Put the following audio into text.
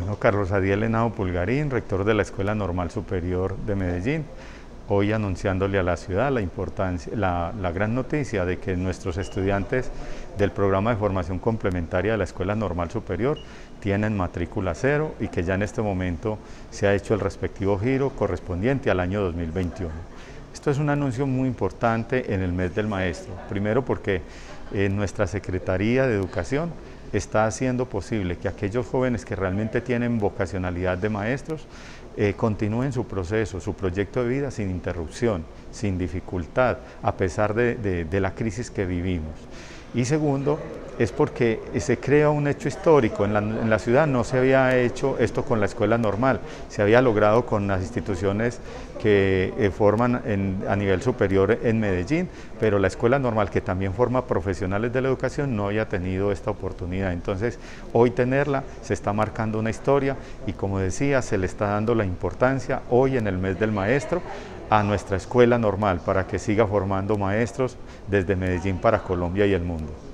Bueno, Carlos Adiel Henao Pulgarín, rector de la Escuela Normal Superior de Medellín, hoy anunciándole a la ciudad la importancia, la gran noticia de que nuestros estudiantes del programa de formación complementaria de la Escuela Normal Superior tienen matrícula cero y que ya en este momento se ha hecho el respectivo giro correspondiente al año 2021. Esto es un anuncio muy importante en el mes del maestro, primero porque nuestra Secretaría de Educación está haciendo posible que aquellos jóvenes que realmente tienen vocacionalidad de maestros continúen su proceso, su proyecto de vida sin interrupción, sin dificultad, a pesar de la crisis que vivimos. Y segundo, es porque se crea un hecho histórico. En la ciudad no se había hecho esto con la escuela normal, se había logrado con las instituciones que forman a nivel superior en Medellín, pero la escuela normal, que también forma profesionales de la educación, no había tenido esta oportunidad. Entonces, hoy tenerla, se está marcando una historia y, como decía, se le está dando la importancia hoy en el mes del maestro a nuestra escuela normal para que siga formando maestros desde Medellín para Colombia y el mundo.